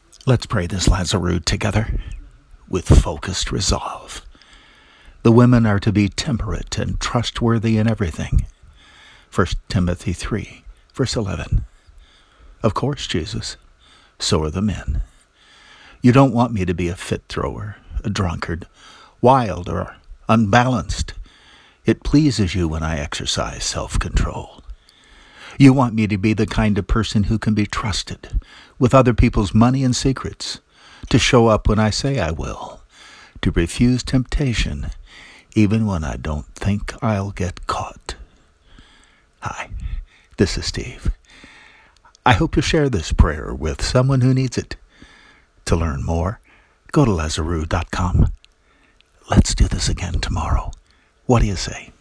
Let's pray this Lazarus together with focused resolve. The women are to be temperate and trustworthy in everything. 1 Timothy 3, verse 11. Of course, Jesus, so are the men. You don't want me to be a fit thrower, a drunkard, wild or unbalanced. It pleases you when I exercise self-control. You want me to be the kind of person who can be trusted with other people's money and secrets, to show up when I say I will, to refuse temptation even when I don't think I'll get caught. Hi, this is Steve. I hope you'll share this prayer with someone who needs it. To learn more, go to Lazarus.com. Let's do this again tomorrow. What do you say?